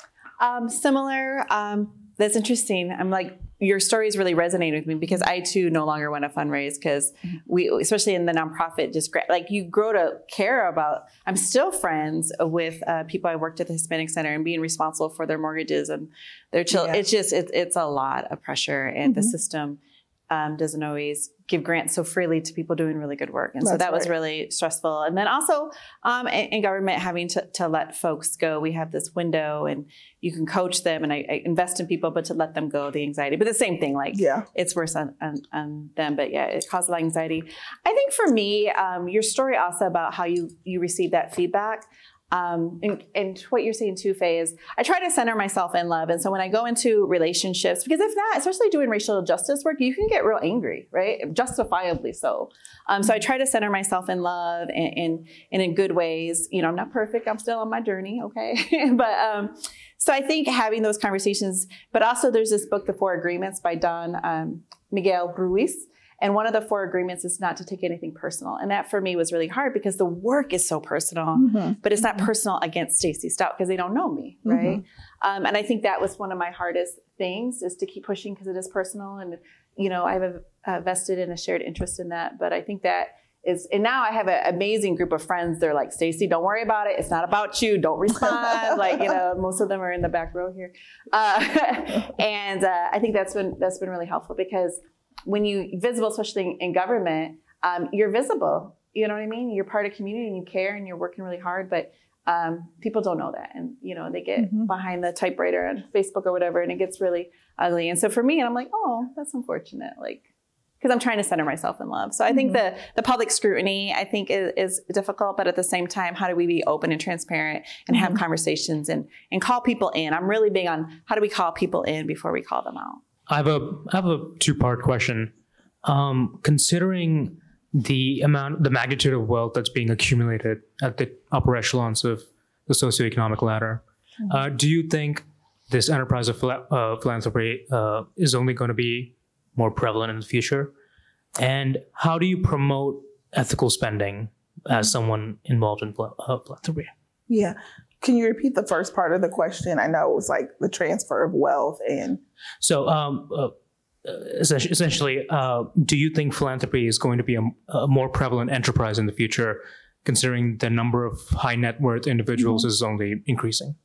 Um, similar. Um, that's interesting. I'm like, your stories really resonate with me because I too no longer want to fundraise because we, especially in the nonprofit, just like you grow to care about. I'm still friends with uh, people I worked at the Hispanic Center and being responsible for their mortgages and their children. Yeah. It's just it, it's a lot of pressure, and mm-hmm. the system um, doesn't always give grants so freely to people doing really good work. And That's so that right. was really stressful. And then also um, in, in government, having to, to let folks go. We have this window and you can coach them, and I, I invest in people, but to let them go, the anxiety. But the same thing, like yeah. it's worse on, on, on them. But yeah, it caused a lot of anxiety. I think for me, um, your story also about how you, you received that feedback. Um, and, and what you're saying too, Faye, is I try to center myself in love. And so when I go into relationships, because if not, especially doing racial justice work, you can get real angry, right? Justifiably so. Um, so I try to center myself in love and, and, and in good ways. You know, I'm not perfect. I'm still on my journey. Okay. but, um, so I think having those conversations, but also there's this book, The Four Agreements by Don um, Miguel Ruiz. And one of the four agreements is not to take anything personal. And that for me was really hard because the work is so personal, mm-hmm. but it's not personal against Stacey Stout because they don't know me, right? Mm-hmm. Um, and I think that was one of my hardest things, is to keep pushing because it is personal. And, you know, I have a, a vested and a shared interest in that. But I think that is, and now I have an amazing group of friends. They're like, Stacey, don't worry about it. It's not about you. Don't respond. Like, you know, most of them are in the back row here. Uh, and uh, I think that's been, that's been really helpful because when you visible, especially in government, um, you're visible. You know what I mean? You're part of community and you care and you're working really hard, but um, people don't know that. And, you know, they get mm-hmm. behind the typewriter on Facebook or whatever, and it gets really ugly. And so for me, I'm like, oh, that's unfortunate. Like, because I'm trying to center myself in love. So I think the the public scrutiny, I think, is, is difficult. But at the same time, how do we be open and transparent and have conversations and and call people in? I'm really big on how do we call people in before we call them out. I have a I have a two part question. Um, considering the amount, the magnitude of wealth that's being accumulated at the upper echelons of the socioeconomic ladder, mm-hmm. uh, do you think this enterprise of phila- uh, philanthropy uh, is only going to be more prevalent in the future? And how do you promote ethical spending as someone involved in phil- uh, philanthropy? Yeah. Can you repeat the first part of the question? I know it was like the transfer of wealth and... So um, uh, essentially, essentially uh, do you think philanthropy is going to be a, a more prevalent enterprise in the future, considering the number of high net worth individuals mm-hmm. is only increasing?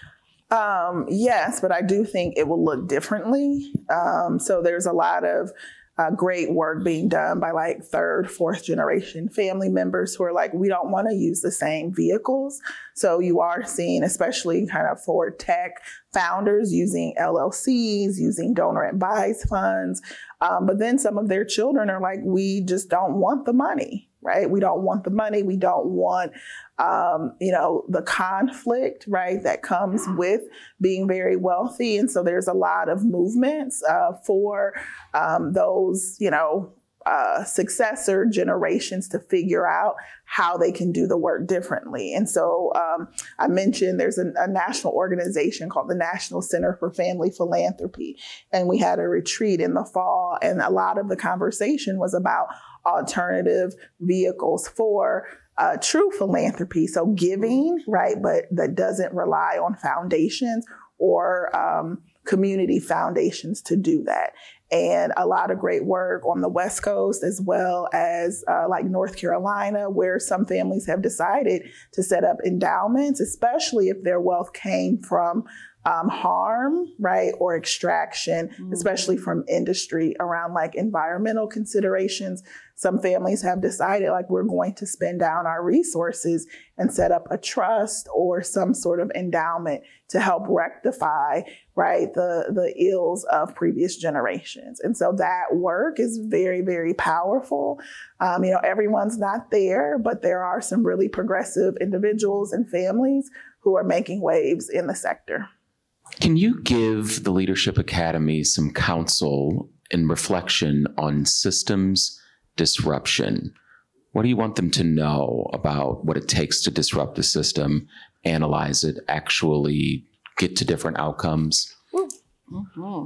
Um, yes, but I do think it will look differently. Um, so there's a lot of uh, great work being done by like third, fourth generation family members who are like, we don't want to use the same vehicles. So you are seeing, especially kind of for tech founders, using L L Cs, using donor advised funds. Um, but then some of their children are like, we just don't want the money. Right? We don't want the money. We don't want, um, you know, the conflict, right, that comes with being very wealthy. And so there's a lot of movements uh, for um, those, you know, uh, successor generations to figure out how they can do the work differently. And so um, I mentioned there's a, a national organization called the National Center for Family Philanthropy. And we had a retreat in the fall. And a lot of the conversation was about alternative vehicles for uh, true philanthropy. So giving, right, but that doesn't rely on foundations or um, community foundations to do that. And a lot of great work on the West Coast, as well as uh, like North Carolina, where some families have decided to set up endowments, especially if their wealth came from Um, harm, right, or extraction, mm-hmm. especially from industry around like environmental considerations. Some families have decided like we're going to spend down our resources and set up a trust or some sort of endowment to help rectify, right, the, the ills of previous generations. And so that work is very, very powerful. Um, you know, everyone's not there, but there are some really progressive individuals and families who are making waves in the sector. Can you give the Leadership Academy some counsel and reflection on systems disruption? What do you want them to know about what it takes to disrupt the system, analyze it, actually get to different outcomes? Mm-hmm.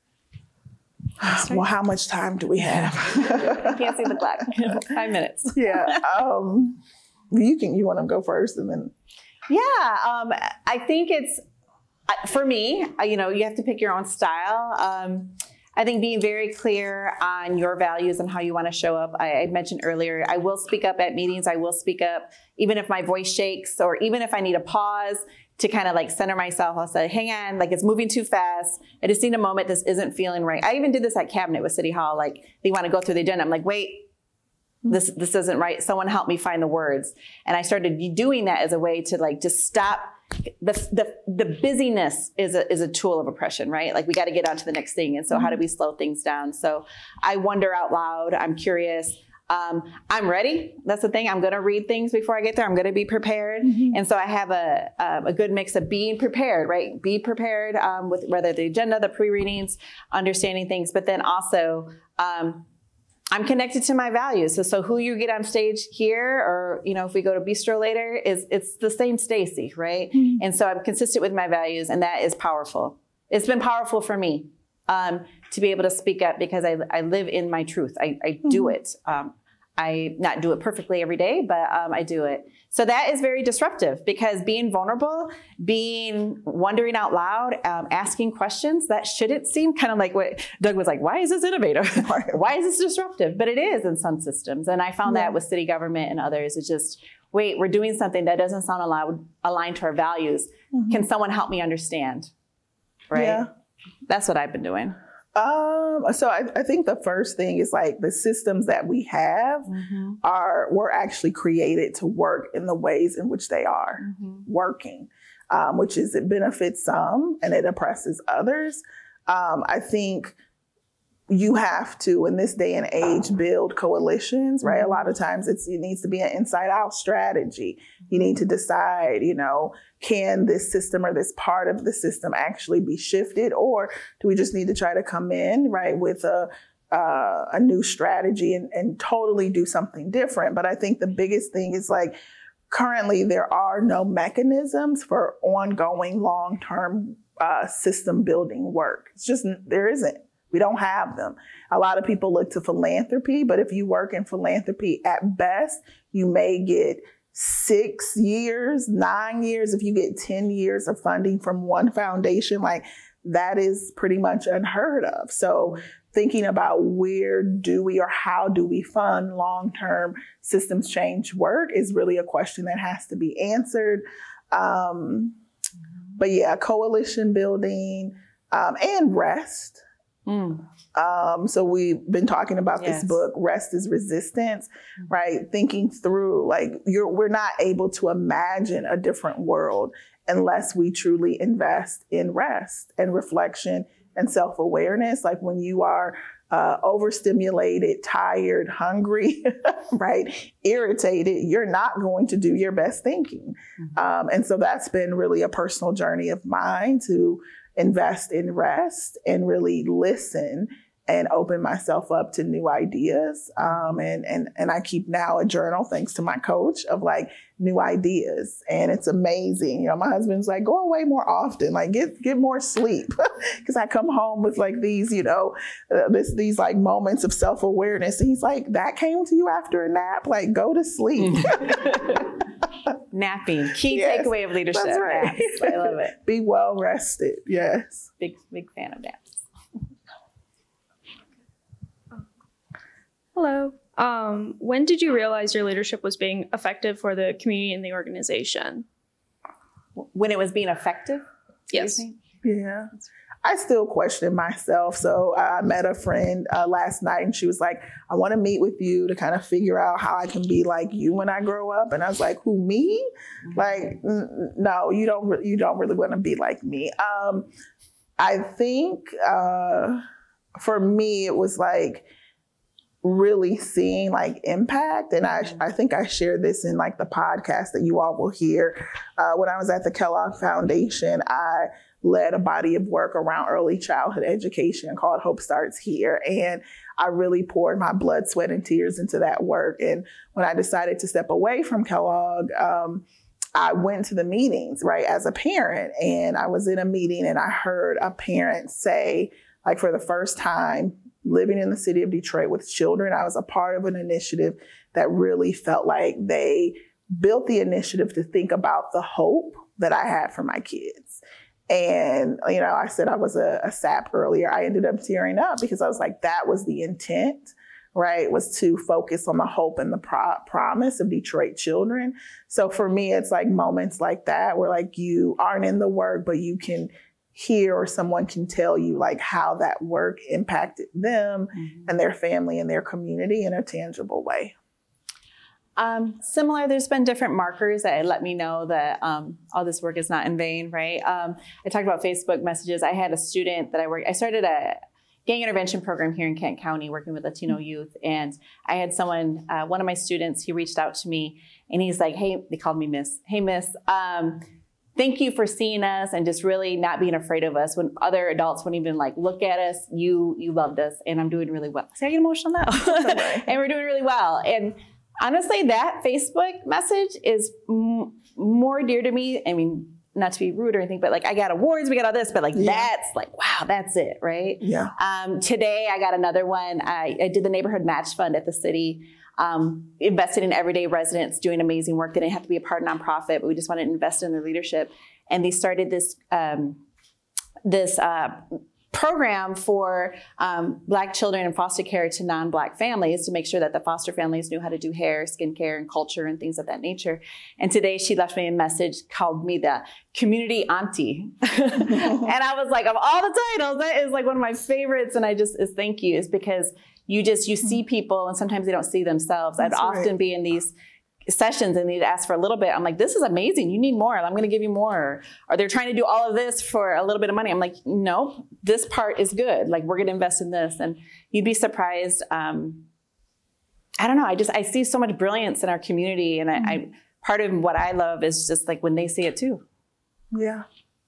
Well, how much time do we have? I can't see the clock. Five minutes. Yeah. Um, you can. You want to go first, and then. Yeah. Um, I think it's. For me, you know, you have to pick your own style. Um, I think being very clear on your values and how you want to show up. I, I mentioned earlier, I will speak up at meetings. I will speak up, even if my voice shakes, or even if I need a pause to kind of like center myself. I'll say, hang on, like it's moving too fast. I just need a moment. This isn't feeling right. I even did this at Cabinet with City Hall. Like they want to go through the agenda. I'm like, wait, this this isn't right. Someone help me find the words. And I started doing that as a way to like just stop. The, the the busyness is a is a tool of oppression, right? Like we got to get on to the next thing. And so how do we slow things down? So I wonder out loud. I'm curious. Um, I'm ready. That's the thing. I'm going to read things before I get there. I'm going to be prepared. Mm-hmm. And so I have a, a a good mix of being prepared, right? Be prepared um, with whether the agenda, the pre-readings, understanding things, but then also um, I'm connected to my values. So, so who you get on stage here, or, you know, if we go to Bistro later, is it's the same Stacy, right? Mm-hmm. And so I'm consistent with my values, and that is powerful. It's been powerful for me um, to be able to speak up because I, I live in my truth. I, I mm-hmm. do it. Um, I not do it perfectly every day, but um, I do it. So that is very disruptive because being vulnerable, being wondering out loud, um, asking questions, that shouldn't seem kind of like what Doug was like, why is this innovative? Why is this disruptive? But it is in some systems. And I found yeah. that with city government and others. It's just, wait, we're doing something that doesn't sound allowed, aligned to our values. Mm-hmm. Can someone help me understand? Right? Yeah. That's what I've been doing. Um, so I, I think the first thing is like the systems that we have mm-hmm. are, were actually created to work in the ways in which they are mm-hmm. working, um, which is it benefits some and it oppresses others. Um, I think you have to, in this day and age, build coalitions, right? A lot of times it's, it needs to be an inside out strategy. You need to decide, you know, can this system or this part of the system actually be shifted, or do we just need to try to come in, right, with a uh, a new strategy and, and totally do something different? But I think the biggest thing is like, currently there are no mechanisms for ongoing long-term uh, system building work. It's just, there isn't. We don't have them. A lot of people look to philanthropy, but if you work in philanthropy, at best, you may get six years, nine years. If you get ten years of funding from one foundation, like that is pretty much unheard of. So thinking about where do we or how do we fund long-term systems change work is really a question that has to be answered. Um, but yeah, coalition building um, and rest. Mm. Um, so we've been talking about yes. this book, Rest is Resistance, right? Thinking through, like, you're, we're not able to imagine a different world unless we truly invest in rest and reflection and self-awareness. Like when you are uh, overstimulated, tired, hungry, right, irritated, you're not going to do your best thinking. Mm-hmm. Um, and so that's been really a personal journey of mine to invest in rest and really listen and open myself up to new ideas. Um, and, and, and I keep now a journal, thanks to my coach, of like new ideas. And it's amazing. You know, my husband's like, go away more often, like get, get more sleep. Cause I come home with like these, you know, uh, this, these like moments of self-awareness. And he's like, that came to you after a nap, like go to sleep. Napping, key yes, takeaway of leadership. That's right. Naps. I love it. Be well rested. Yes. Big, big fan of naps. Hello. Um, when did you realize your leadership was being effective for the community and the organization? When it was being effective? Yes. Yeah. I still question myself. So I met a friend uh, last night and she was like, I want to meet with you to kind of figure out how I can be like you when I grow up. And I was like, who, me? Mm-hmm. Like, n- no, you don't, re- you don't really want to be like me. Um, I think uh, for me, it was like, really seeing like impact. And I, I think I shared this in like the podcast that you all will hear. Uh, when I was at the Kellogg Foundation, I led a body of work around early childhood education called Hope Starts Here. And I really poured my blood, sweat, and tears into that work. And when I decided to step away from Kellogg, um, I went to the meetings, right, as a parent. And I was in a meeting and I heard a parent say, like for the first time, living in the city of Detroit with children, I was a part of an initiative that really felt like they built the initiative to think about the hope that I had for my kids. And, you know, I said I was a, a S A P earlier. I ended up tearing up because I was like, that was the intent, right? Was to focus on the hope and the pro- promise of Detroit children. So for me, it's like moments like that where like you aren't in the work, but you can hear or someone can tell you like how that work impacted them mm-hmm. and their family and their community in a tangible way. Um, similar, there's been different markers that let me know that um, all this work is not in vain, right? Um, I talked about Facebook messages. I had a student that I worked, I started a gang intervention program here in Kent County working with Latino youth. And I had someone, uh, one of my students, he reached out to me and he's like, hey, they called me Miss, hey, Miss, um, thank you for seeing us and just really not being afraid of us when other adults wouldn't even like look at us. You you loved us and I'm doing really well. See, I get emotional now. And we're doing really well. And honestly, that Facebook message is m- more dear to me. I mean, not to be rude or anything, but like I got awards, we got all this, but like yeah. that's like, wow, that's it, right? Yeah. Um, today I got another one. I, I did the neighborhood match fund at the city. Um, invested in everyday residents doing amazing work. They didn't have to be a part of nonprofit, but we just wanted to invest in their leadership. And they started this um, this uh, program for um, Black children in foster care to non-Black families to make sure that the foster families knew how to do hair, skincare, and culture and things of that nature. And today she left me a message, called me the community auntie. And I was like, of all the titles, that is like one of my favorites. And I just is thank you is because you just, you see people and sometimes they don't see themselves. That's I'd often right. be in these sessions and they'd ask for a little bit. I'm like, this is amazing. You need more. I'm going to give you more. Or they're trying to do all of this for a little bit of money. I'm like, no, this part is good. Like, we're going to invest in this. And you'd be surprised. Um, I don't know. I just, I see so much brilliance in our community. And I, I part of what I love is just like when they see it too. Yeah.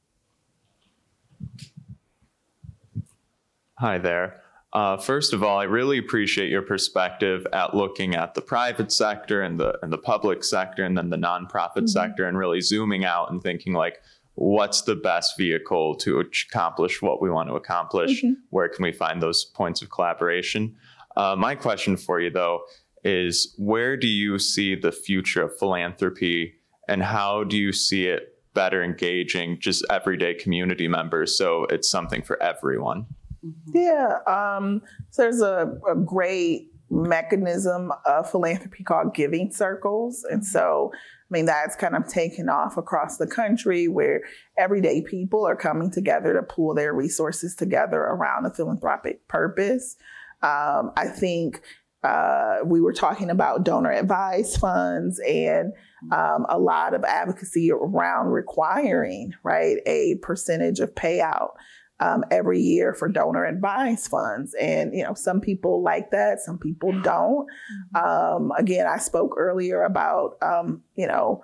Hi there. Uh, first of all, I really appreciate your perspective at looking at the private sector and the and the public sector and then the nonprofit mm-hmm. sector, and really zooming out and thinking like, what's the best vehicle to accomplish what we want to accomplish? Mm-hmm. Where can we find those points of collaboration? Uh, my question for you, though, is where do you see the future of philanthropy, and how do you see it better engaging just everyday community members so it's something for everyone? Yeah, um, so there's a, a great mechanism of philanthropy called giving circles. And so, I mean, that's kind of taken off across the country where everyday people are coming together to pool their resources together around a philanthropic purpose. Um, I think uh, we were talking about donor advised funds and um, a lot of advocacy around requiring, right, a percentage of payout Um, every year for donor advised funds. And, you know, some people like that, some people don't. Um, again, I spoke earlier about, um, you know,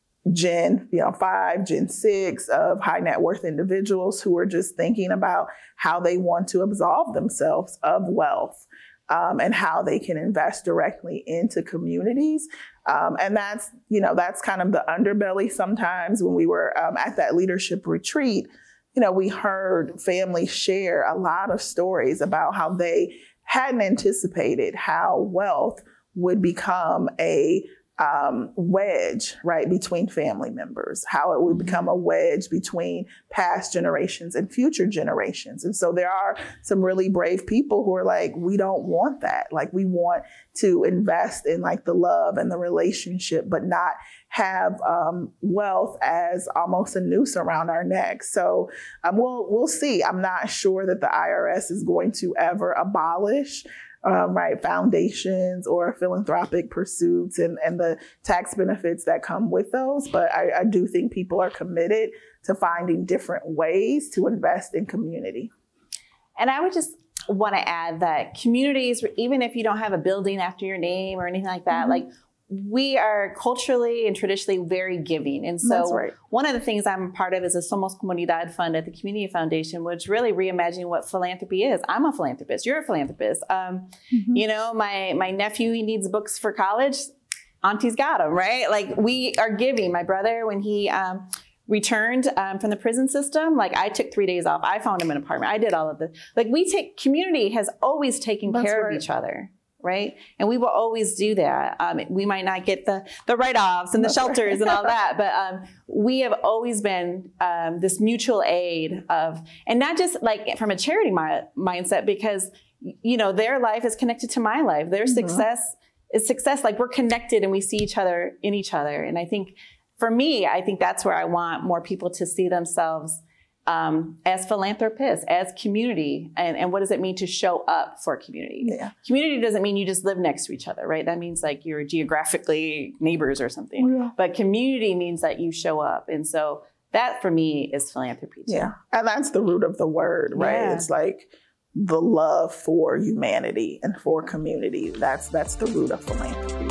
Gen, you know, five, Gen six of high net worth individuals who are just thinking about how they want to absolve themselves of wealth um, and how they can invest directly into communities. Um, and that's, you know, that's kind of the underbelly sometimes when we were um, at that leadership retreat. You know, we heard families share a lot of stories about how they hadn't anticipated how wealth would become a um, wedge, right, between family members, how it would become a wedge between past generations and future generations. And so there are some really brave people who are like, we don't want that. Like, we want to invest in like the love and the relationship, but not have um, wealth as almost a noose around our necks. So um, we'll we'll see. I'm not sure that the I R S is going to ever abolish Um, right, foundations or philanthropic pursuits and, and the tax benefits that come with those. But I, I do think people are committed to finding different ways to invest in community. And I would just want to add that communities, even if you don't have a building after your name or anything like that, mm-hmm. like we are culturally and traditionally very giving. And so right. one of the things I'm a part of is a Somos Comunidad Fund at the Community Foundation, which really reimagining what philanthropy is. I'm a philanthropist. You're a philanthropist. Um, mm-hmm. You know, my, my nephew, he needs books for college. Auntie's got them, right? Like, we are giving. My brother, when he um, returned um, from the prison system, like, I took three days off. I found him an apartment. I did all of this. Like, we take, community has always taken That's care right. of each other. Right. And we will always do that. Um, we might not get the, the write-offs and the shelters and all that, but um, we have always been um, this mutual aid of, and not just like from a charity mi- mindset, because, you know, their life is connected to my life. Their mm-hmm. success is success. Like, we're connected and we see each other in each other. And I think for me, I think that's where I want more people to see themselves Um, as philanthropists, as community, and, and what does it mean to show up for community? Yeah. Community doesn't mean you just live next to each other, right? That means like you're geographically neighbors or something. Yeah. But community means that you show up. And so that for me is philanthropy too. Yeah. And that's the root of the word, right? Yeah. It's like the love for humanity and for community. That's that's the root of philanthropy.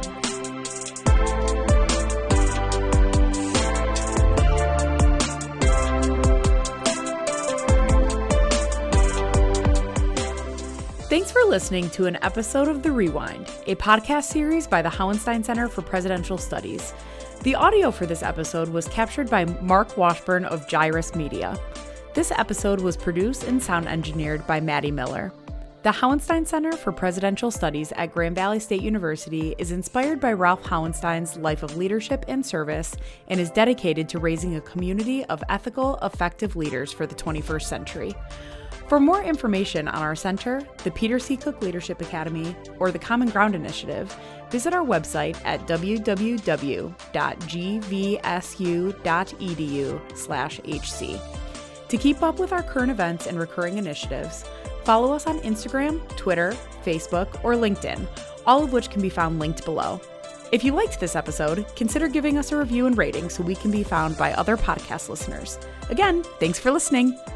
Thanks for listening to an episode of The Rewind, a podcast series by the Hauenstein Center for Presidential Studies. The audio for this episode was captured by Mark Washburn of Gyrus Media. This episode was produced and sound engineered by Maddie Miller. The Hauenstein Center for Presidential Studies at Grand Valley State University is inspired by Ralph Hauenstein's life of leadership and service and is dedicated to raising a community of ethical, effective leaders for the twenty-first century. For more information on our center, the Peter C. Cook Leadership Academy, or the Common Ground Initiative, visit our website at w w w dot g v s u dot e d u slash h c. To keep up with our current events and recurring initiatives, follow us on Instagram, Twitter, Facebook, or LinkedIn, all of which can be found linked below. If you liked this episode, consider giving us a review and rating so we can be found by other podcast listeners. Again, thanks for listening.